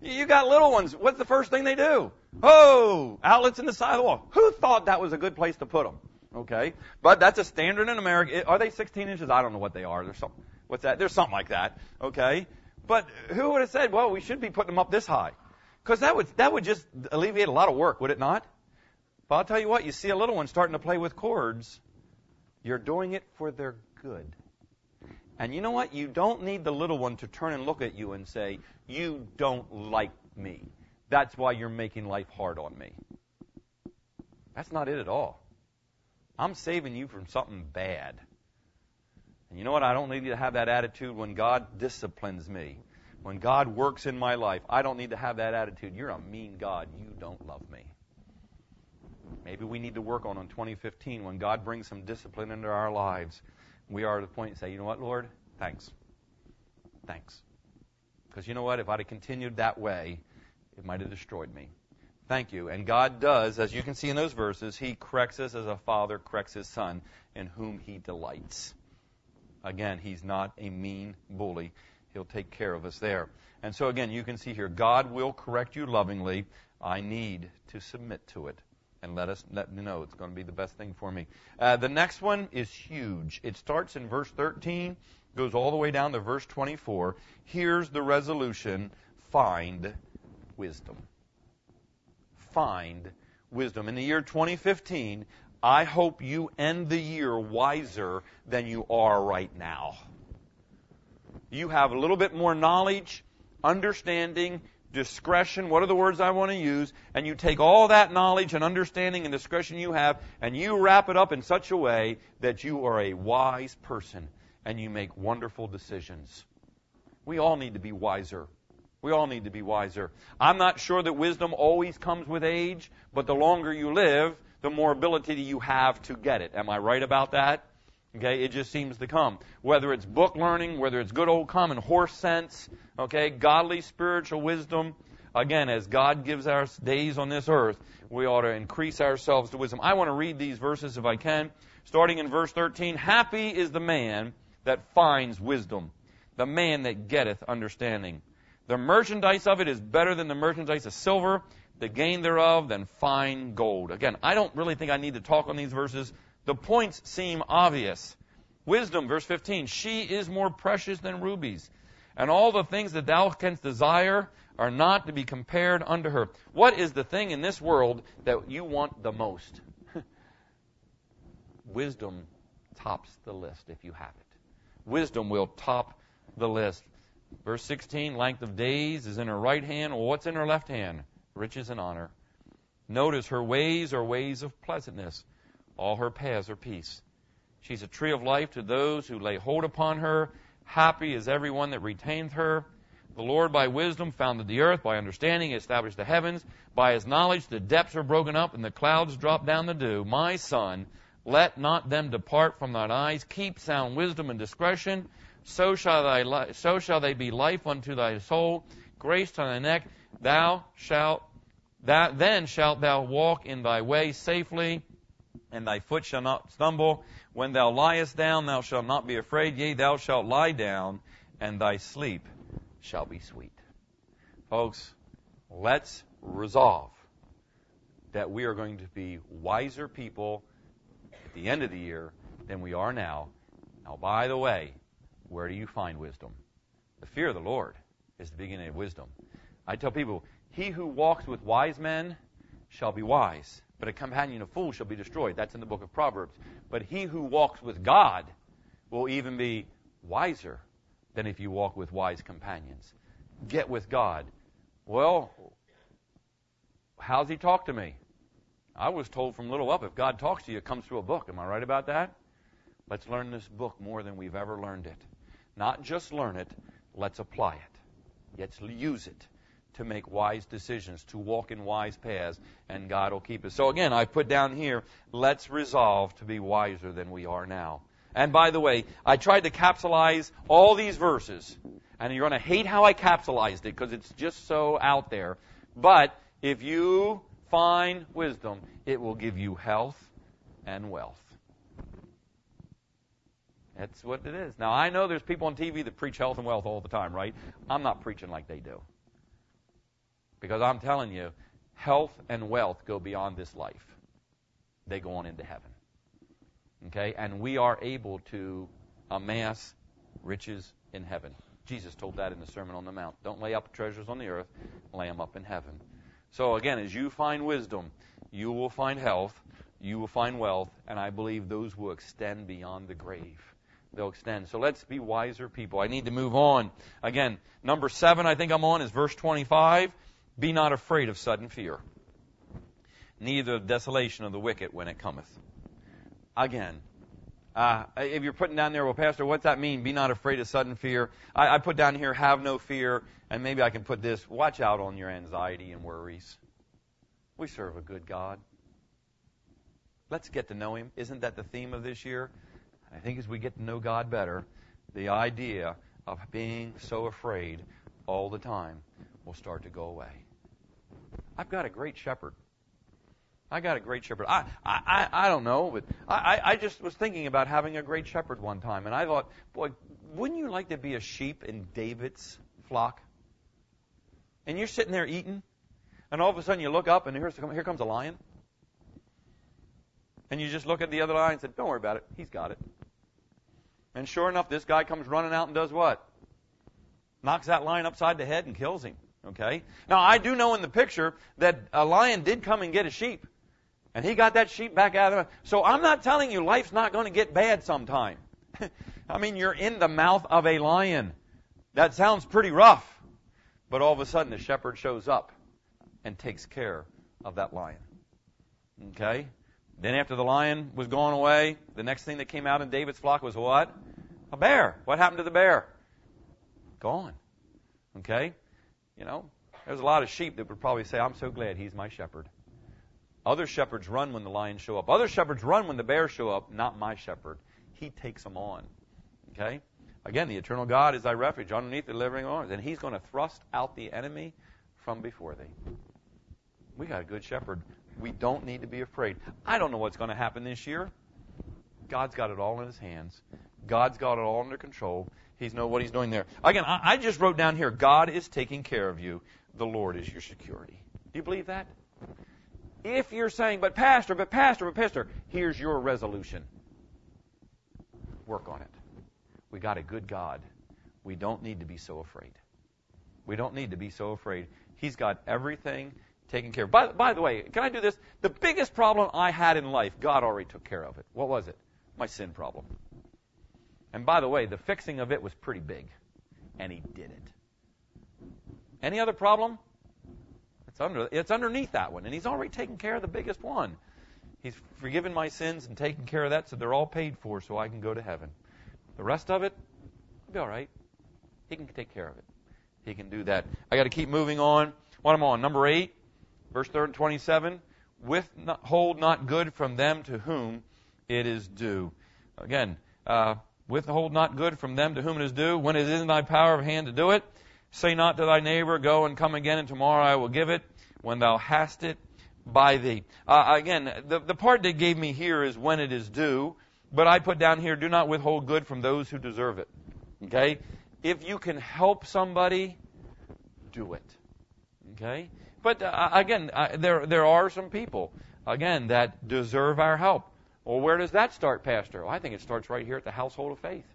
You got little ones. What's the first thing they do? Oh, outlets in the side of the wall. Who thought that was a good place to put them? Okay, but that's a standard in America. Are they sixteen inches? I don't know what they are. There's some, what's that? There's something like that. Okay, but who would have said, well, we should be putting them up this high? Because that would that would just alleviate a lot of work, would it not? But I'll tell you what, you see a little one starting to play with cords, you're doing it for their good. And you know what? You don't need the little one to turn and look at you and say, you don't like me. That's why you're making life hard on me. That's not it at all. I'm saving you from something bad. And you know what? I don't need to have that attitude when God disciplines me. When God works in my life, I don't need to have that attitude. You're a mean God. You don't love me. Maybe we need to work on in twenty fifteen when God brings some discipline into our lives. We are at the point and say, you know what, Lord? Thanks. Thanks. Because you know what? If I'd have continued that way, it might have destroyed me. Thank you. And God does, as you can see in those verses, He corrects us as a father corrects his son in whom He delights. Again, He's not a mean bully. He'll take care of us there. And so again, you can see here, God will correct you lovingly. I need to submit to it. And let us let me know it's going to be the best thing for me. Uh, the next one is huge. It starts in verse thirteen, goes all the way down to verse twenty-four. Here's the resolution: find wisdom. Find wisdom. In the year twenty fifteen, I hope you end the year wiser than you are right now. You have a little bit more knowledge, understanding, discretion. What are the words I want to use? And you take all that knowledge and understanding and discretion you have, and you wrap it up in such a way that you are a wise person and you make wonderful decisions. We all need to be wiser. We all need to be wiser. I'm not sure that wisdom always comes with age, but the longer you live, the more ability you have to get it. Am I right about that? Okay, it just seems to come. Whether it's book learning, whether it's good old common horse sense, okay, godly spiritual wisdom. Again, as God gives us days on this earth, we ought to increase ourselves to wisdom. I want to read these verses if I can. Starting in verse thirteen, happy is the man that finds wisdom, the man that getteth understanding. The merchandise of it is better than the merchandise of silver, the gain thereof than fine gold. Again, I don't really think I need to talk on these verses. The points seem obvious. Wisdom, verse fifteen, she is more precious than rubies, and all the things that thou canst desire are not to be compared unto her. What is the thing in this world that you want the most? Wisdom tops the list if you have it. Wisdom will top the list. Verse sixteen, length of days is in her right hand. Well, what's in her left hand? Riches and honor. Notice her ways are ways of pleasantness. All her paths are peace. She's a tree of life to those who lay hold upon her. Happy is everyone that retaineth her. The Lord by wisdom founded the earth. By understanding he established the heavens. By his knowledge the depths are broken up, and the clouds drop down the dew. My son, let not them depart from thine eyes. Keep sound wisdom and discretion. So shall, thy li- so shall they be life unto thy soul. Grace to thy neck. Thou shalt, that, then shalt thou walk in thy way safely, and thy foot shall not stumble. When thou liest down, thou shalt not be afraid. Yea, thou shalt lie down, and thy sleep shall be sweet. Folks, let's resolve that we are going to be wiser people at the end of the year than we are now. Now, by the way, where do you find wisdom? The fear of the Lord is the beginning of wisdom. I tell people, he who walks with wise men shall be wise, but a companion of fools shall be destroyed. That's in the book of Proverbs. But he who walks with God will even be wiser than if you walk with wise companions. Get with God. Well, how's he talk to me? I was told from little up, if God talks to you, it comes through a book. Am I right about that? Let's learn this book more than we've ever learned it. Not just learn it, let's apply it. Let's use it to make wise decisions, to walk in wise paths, and God will keep us. So again, I put down here, let's resolve to be wiser than we are now. And by the way, I tried to capsulize all these verses, and you're going to hate how I capsulized it because it's just so out there. But if you find wisdom, it will give you health and wealth. That's what it is. Now, I know there's people on T V that preach health and wealth all the time, right? I'm not preaching like they do. Because I'm telling you, health and wealth go beyond this life. They go on into heaven. Okay? And we are able to amass riches in heaven. Jesus told that in the Sermon on the Mount. Don't lay up treasures on the earth, lay them up in heaven. So again, as you find wisdom, you will find health, you will find wealth, and I believe those will extend beyond the grave. They'll extend. So let's be wiser people. I need to move on. Again, number seven I think I'm on is verse twenty-five. Be not afraid of sudden fear, neither the desolation of the wicked when it cometh. Again, uh, if you're putting down there, well, Pastor, what's that mean? Be not afraid of sudden fear. I, I put down here, have no fear, and maybe I can put this, watch out on your anxiety and worries. We serve a good God. Let's get to know Him. Isn't that the theme of this year? I think as we get to know God better, the idea of being so afraid all the time will start to go away. I've got a great shepherd. I got a great shepherd. I I, I don't know, but I, I just was thinking about having a great shepherd one time, and I thought, boy, wouldn't you like to be a sheep in David's flock? And you're sitting there eating, and all of a sudden you look up, and here's, here comes a lion. And you just look at the other lion and say, don't worry about it. He's got it. And sure enough, this guy comes running out and does what? Knocks that lion upside the head and kills him. Okay? Now, I do know in the picture that a lion did come and get a sheep. And he got that sheep back out of it. So I'm not telling you life's not going to get bad sometime. I mean, you're in the mouth of a lion. That sounds pretty rough. But all of a sudden, the shepherd shows up and takes care of that lion. Okay? Then after the lion was gone away, the next thing that came out in David's flock was what? A bear. What happened to the bear? Gone. Okay? You know, there's a lot of sheep that would probably say, I'm so glad he's my shepherd. Other shepherds run when the lions show up. Other shepherds run when the bears show up. Not my shepherd. He takes them on. Okay? Again, the eternal God is thy refuge underneath the delivering arms. And He's going to thrust out the enemy from before thee. We got a good shepherd. We don't need to be afraid. I don't know what's going to happen this year. God's got it all in His hands. God's got it all under control. He knows what He's doing there. Again, I, I just wrote down here, God is taking care of you. The Lord is your security. Do you believe that? If you're saying, but Pastor, but Pastor, but Pastor, here's your resolution. Work on it. We got a good God. We don't need to be so afraid. We don't need to be so afraid. He's got everything taken care of. By, by the way, can I do this? The biggest problem I had in life, God already took care of it. What was it? My sin problem. And by the way, the fixing of it was pretty big. And He did it. Any other problem? It's under it's underneath that one. And He's already taken care of the biggest one. He's forgiven my sins and taken care of that, so they're all paid for so I can go to heaven. The rest of it, will be all right. He can take care of it. He can do that. I got to keep moving on. What am I on? Number eight, verse twenty-seven. Withhold not good from them to whom it is due. Again, uh, withhold not good from them to whom it is due, when it is in thy power of hand to do it. Say not to thy neighbor, go and come again, and tomorrow I will give it, when thou hast it by thee. Uh, again, the, the part that gave me here is when it is due, but I put down here, do not withhold good from those who deserve it. Okay? If you can help somebody, do it. Okay? But uh, again, uh, there there are some people, again, that deserve our help. Well, where does that start, Pastor? Well, I think it starts right here at the household of faith.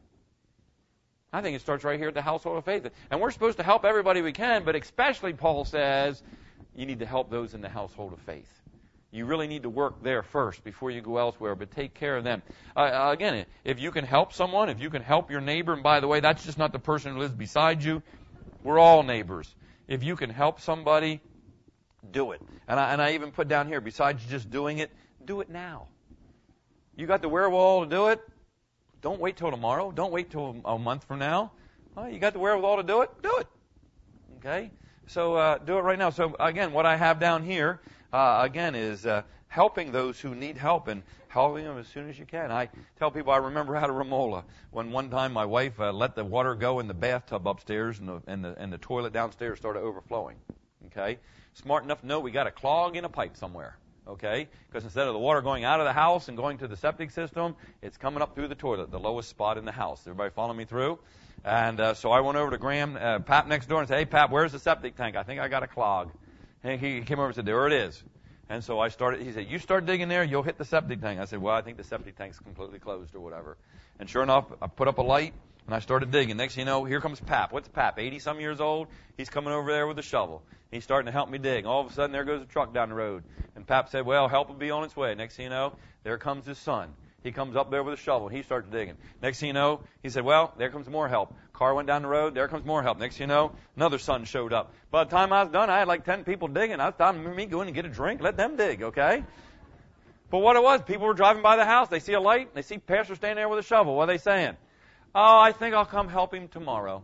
I think it starts right here at the household of faith. And we're supposed to help everybody we can, but especially, Paul says, you need to help those in the household of faith. You really need to work there first before you go elsewhere, but take care of them. Uh, again, if you can help someone, if you can help your neighbor, and by the way, that's just not the person who lives beside you. We're all neighbors. If you can help somebody, do it. And I, and I even put down here, besides just doing it, do it now. You got the wherewithal to do it? Don't wait till tomorrow. Don't wait till a month from now. Well, you got the wherewithal to do it? Do it. Okay? So uh, do it right now. So again, what I have down here, uh, again, is uh, helping those who need help and helping them as soon as you can. I tell people I remember out of Ramola when one time my wife uh, let the water go in the bathtub upstairs and the, and the, and the toilet downstairs started overflowing. Okay? Smart enough to know we got a clog in a pipe somewhere. Okay? Because instead of the water going out of the house and going to the septic system, it's coming up through the toilet, the lowest spot in the house. Everybody follow me through? And uh, so I went over to Graham, uh, Pap next door, and said, hey, Pap, where's the septic tank? I think I got a clog. And he came over and said, there it is. And so I started, he said, you start digging there, you'll hit the septic tank. I said, well, I think the septic tank's completely closed or whatever. And sure enough, I put up a light, and I started digging. Next thing you know, here comes Pap. What's Pap? eighty-some years old. He's coming over there with a shovel. He's starting to help me dig. All of a sudden, there goes a truck down the road. And Pap said, well, help will be on its way. Next thing you know, there comes his son. He comes up there with a shovel. He starts digging. Next thing you know, he said, well, there comes more help. Car went down the road. There comes more help. Next thing you know, another son showed up. By the time I was done, I had like ten people digging. I was time for me to go in and get a drink. Let them dig, okay? But what it was, people were driving by the house. They see a light. They see Pastor standing there with a shovel. What are they saying? Oh, I think I'll come help him tomorrow.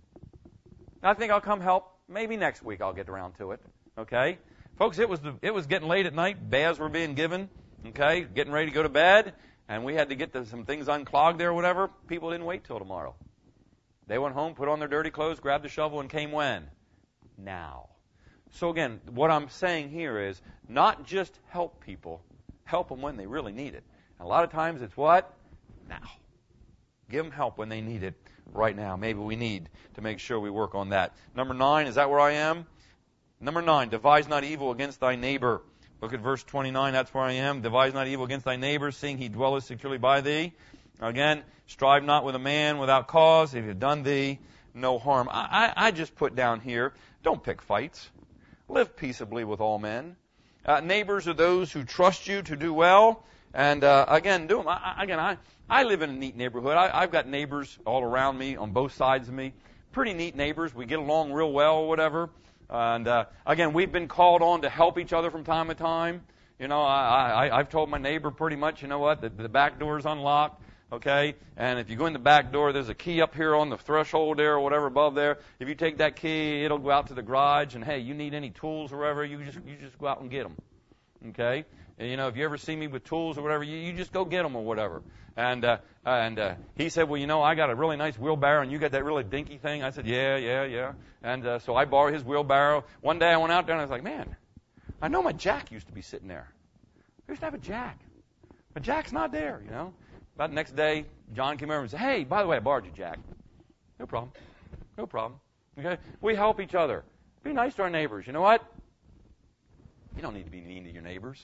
I think I'll come help. Maybe next week I'll get around to it. Okay? Folks, it was the, it was getting late at night. Baths were being given. Okay? Getting ready to go to bed. And we had to get the, some things unclogged there or whatever. People didn't wait till tomorrow. They went home, put on their dirty clothes, grabbed the shovel, and came when? Now. So again, what I'm saying here is not just help people. Help them when they really need it. And a lot of times it's what? Now. Give them help when they need it right now. Maybe we need to make sure we work on that. Number nine, is that where I am? Number nine, devise not evil against thy neighbor. Look at verse twenty-nine, that's where I am. Devise not evil against thy neighbor, seeing he dwelleth securely by thee. Again, strive not with a man without cause, if he have done thee no harm. I, I, I just put down here, don't pick fights. Live peaceably with all men. Uh, neighbors are those who trust you to do well. And uh, again, do them. I, I, again, I, I live in a neat neighborhood. I, I've got neighbors all around me on both sides of me. Pretty neat neighbors. We get along real well or whatever. And uh, again, we've been called on to help each other from time to time. You know, I, I, I've told my neighbor pretty much, you know what, the, the back door is unlocked. Okay, and if you go in the back door, there's a key up here on the threshold there or whatever above there. If you take that key, it'll go out to the garage. And hey, you need any tools or whatever, you just you just go out and get them. Okay, and, you know, if you ever see me with tools or whatever, you, you just go get them or whatever. And uh, and uh, he said, well, you know, I got a really nice wheelbarrow, and you got that really dinky thing. I said, yeah, yeah, yeah. And uh, so I borrowed his wheelbarrow. One day I went out there and I was like, man, I know my jack used to be sitting there. I used to have a jack. My jack's not there, you know. About the next day, John came over and said, hey, by the way, I borrowed your jack. No problem. No problem. Okay? We help each other. Be nice to our neighbors. You know what? You don't need to be mean to your neighbors.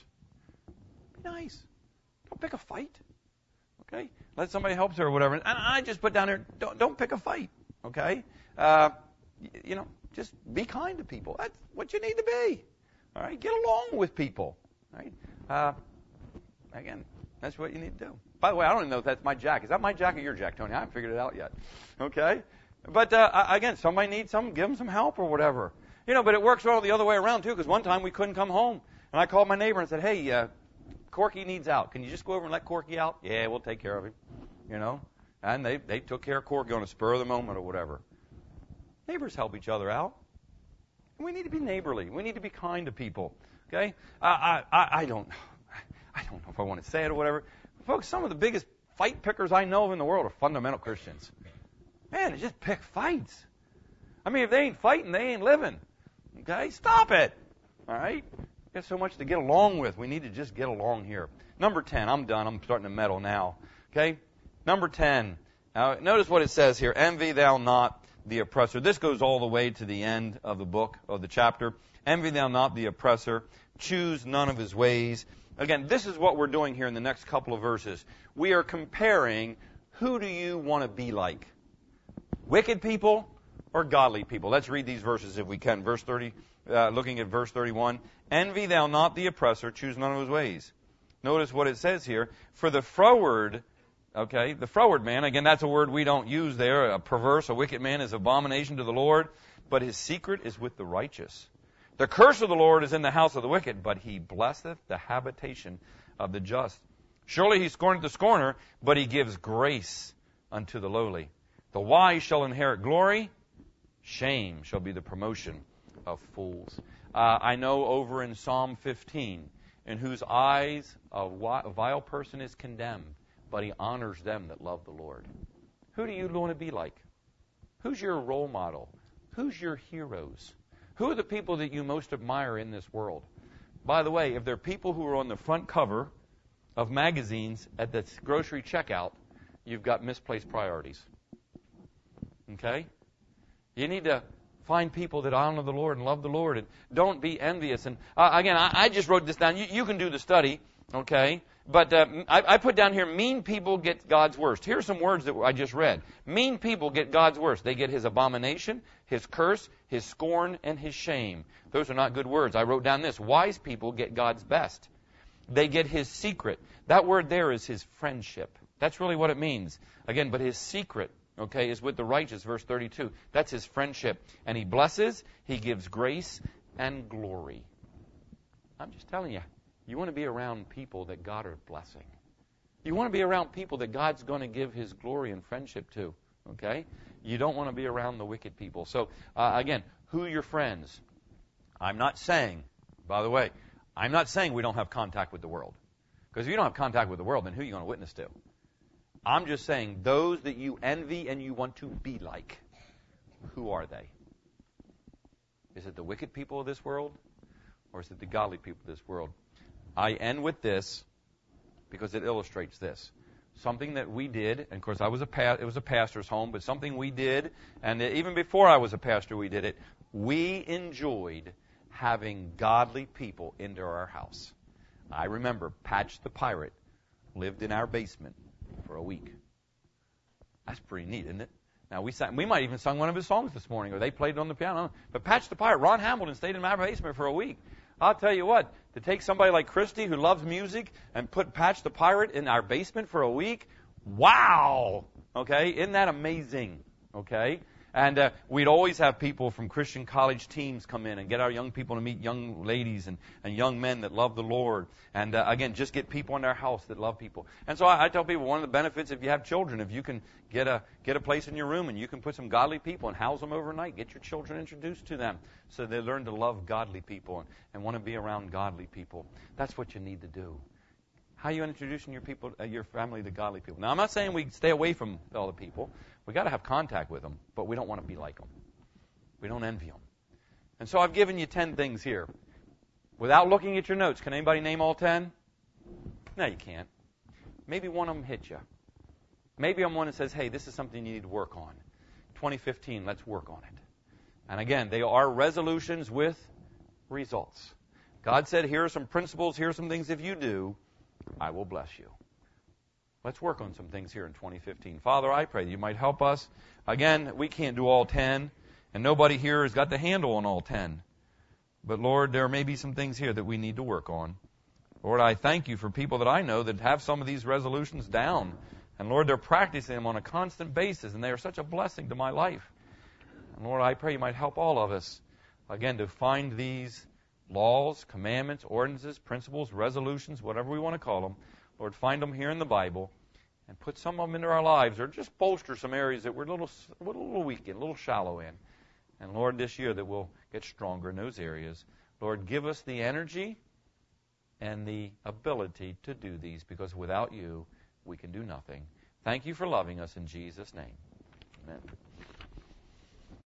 Be nice. Don't pick a fight. Okay? Let somebody help you or whatever. And I just put down there, don't, don't pick a fight. Okay? Uh, you know, just be kind to people. That's what you need to be. All right? Get along with people. All right? Uh, again, that's what you need to do. By the way, I don't even know if that's my jack. Is that my jack or your jack, Tony? I haven't figured it out yet. Okay? But, uh, again, somebody needs some, give them some help or whatever. You know, but it works well the other way around, too, because one time we couldn't come home. And I called my neighbor and said, hey, uh, Corky needs out. Can you just go over and let Corky out? Yeah, we'll take care of him. You know? And they, they took care of Corky on a spur of the moment or whatever. Neighbors help each other out. And we need to be neighborly. We need to be kind to people. Okay? I, I, I don't, I don't know if I want to say it or whatever. Folks, some of the biggest fight pickers I know of in the world are fundamental Christians. Man, they just pick fights. I mean, if they ain't fighting, they ain't living. Okay? Stop it. All right? Got so much to get along with. We need to just get along here. Number ten. I'm done. I'm starting to meddle now. Okay? Number ten. Now, notice what it says here. Envy thou not the oppressor. This goes all the way to the end of the book, of the chapter. Envy thou not the oppressor. Choose none of his ways. Again, this is what we're doing here in the next couple of verses. We are comparing who do you want to be like? Wicked people or godly people? Let's read these verses if we can. Verse thirty, uh, looking at verse thirty-one. Envy thou not the oppressor, choose none of his ways. Notice what it says here. For the froward, okay, the froward man, again, that's a word we don't use there. A perverse, a wicked man is abomination to the Lord, but his secret is with the righteous. The curse of the Lord is in the house of the wicked, but he blesseth the habitation of the just. Surely he scorneth the scorner, but he gives grace unto the lowly. The wise shall inherit glory. Shame shall be the promotion of fools. Uh, I know over in Psalm fifteen, in whose eyes a vile person is condemned, but he honors them that love the Lord. Who do you want to be like? Who's your role model? Who's your heroes? Who are the people that you most admire in this world? By the way, if they're people who are on the front cover of magazines at the grocery checkout, you've got misplaced priorities. Okay? You need to Find people that honor the Lord and love the Lord, and don't be envious. And uh, again, I, I just wrote this down. You, you can do the study, okay? But uh, I, I put down here, mean people get God's worst. Here are some words that I just read. Mean people get God's worst. They get His abomination, His curse, His scorn, and His shame. Those are not good words. I wrote down this. Wise people get God's best. They get His secret. That word there is His friendship. That's really what it means. Again, but His secret, okay, is with the righteous, verse thirty-two. That's His friendship. And He blesses, He gives grace and glory. I'm just telling you, you want to be around people that God are blessing. You want to be around people that God's going to give His glory and friendship to, okay? You don't want to be around the wicked people. So, uh, again, who are your friends? I'm not saying, by the way, I'm not saying we don't have contact with the world. Because if you don't have contact with the world, then who are you going to witness to? I'm just saying those that you envy and you want to be like, who are they? Is it the wicked people of this world? Or is it the godly people of this world? I end with this because it illustrates this. Something that we did, and of course I was a pa- it was a pastor's home, but something we did, and even before I was a pastor we did it, we enjoyed having godly people into our house. I remember Patch the Pirate lived in our basement for a week. That's pretty neat, isn't it? Now, we sang, we might even sung one of his songs this morning, or they played it on the piano. But Patch the Pirate, Ron Hamilton, stayed in my basement for a week. I'll tell you what, to take somebody like Christy, who loves music, and put Patch the Pirate in our basement for a week, wow! Okay, isn't that amazing? Okay? And uh, we'd always have people from Christian college teams come in and get our young people to meet young ladies and, and young men that love the Lord. And uh, again, just get people in their house that love people. And so I, I tell people one of the benefits if you have children, if you can get a get a place in your room and you can put some godly people and house them overnight, get your children introduced to them so they learn to love godly people and, and want to be around godly people. That's what you need to do. How are you introducing your people, uh, your family to godly people? Now, I'm not saying we stay away from all the people. We've got to have contact with them, but we don't want to be like them. We don't envy them. And so I've given you ten things here. Without looking at your notes, can anybody name all ten? No, you can't. Maybe one of them hit you. Maybe I'm one that says, hey, this is something you need to work on. twenty fifteen, let's work on it. And again, they are resolutions with results. God said, here are some principles, here are some things if you do, I will bless you. Let's work on some things here in twenty fifteen. Father, I pray that you might help us. Again, we can't do all ten, and nobody here has got the handle on all ten. But, Lord, there may be some things here that we need to work on. Lord, I thank you for people that I know that have some of these resolutions down. And, Lord, they're practicing them on a constant basis, and they are such a blessing to my life. And, Lord, I pray you might help all of us, again, to find these laws, commandments, ordinances, principles, resolutions, whatever we want to call them. Lord, find them here in the Bible and put some of them into our lives, or just bolster some areas that we're a little, a little weak in, a little shallow in. And, Lord, this year that we'll get stronger in those areas. Lord, give us the energy and the ability to do these, because without you, we can do nothing. Thank you for loving us in Jesus' name. Amen.